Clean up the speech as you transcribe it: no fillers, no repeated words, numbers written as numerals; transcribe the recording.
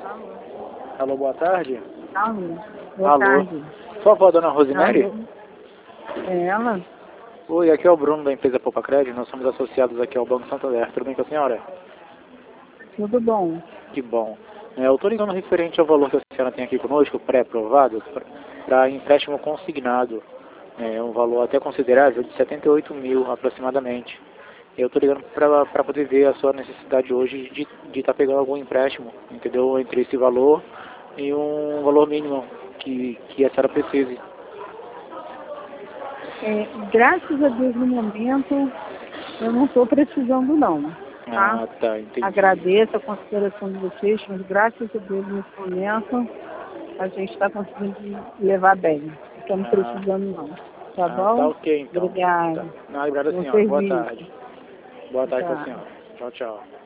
Alô, boa tarde. Alô, boa Alô. tarde. Por favor, dona Rosemary? Alô. É ela? Oi, aqui é o Bruno da empresa Poupa Crédito. Nós somos associados aqui ao Banco Santander. Tudo bem com a senhora? Tudo bom. Que bom. Eu estou ligando referente ao valor que a senhora tem aqui conosco, pré-aprovado, para empréstimo consignado. É um valor até considerável de 78 mil aproximadamente. Eu estou ligando para poder ver a sua necessidade hoje de estar pegando algum empréstimo, entendeu? Entre esse valor e um valor mínimo que a senhora precise. Graças a Deus, no momento, eu não estou precisando não. Tá? Ah, tá, entendi. Agradeço a consideração de vocês, mas graças a Deus, nesse momento, a gente está conseguindo levar bem. Não estamos precisando não. Tá bom? Tá ok, então. Obrigada. Tá. Obrigado, Bom senhora. Boa serviço. tarde. Boa tarde para a Tchau. senhora. Tchau, tchau.